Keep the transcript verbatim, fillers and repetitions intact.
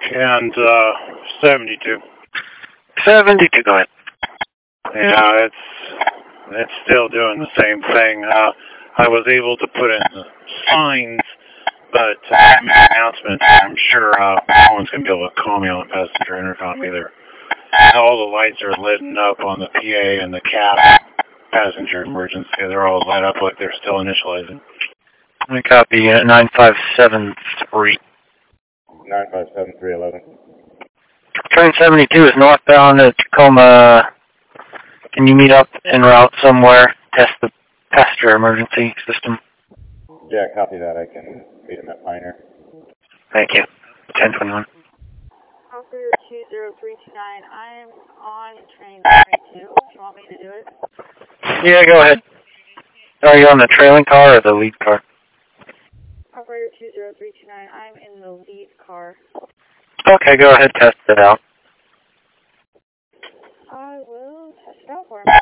and uh, seventy-two. seventy-two, go ahead. Yeah, it's it's still doing the same thing. Uh, I was able to put in the signs, but uh, announcements. I'm sure uh, no one's gonna be able to call me on the passenger intercom either. All the lights are lit up on the P A and the cab passenger emergency. They're all lit up like they're still initializing. I copy unit nine five seven three. nine five seven three eleven. Train seventy-two is northbound at Tacoma. Can you meet up en route somewhere? Test the passenger emergency system. Yeah, copy that. I can meet him at Pioneer. Thank you. ten twenty-one. Operator two zero three two nine, I'm on train seventy-two. Do you want me to do it? Yeah, go ahead. Are you on the trailing car or the lead car? Operator two zero three two nine, I'm in the lead car. Okay, go ahead, test it out. I will test it out for him.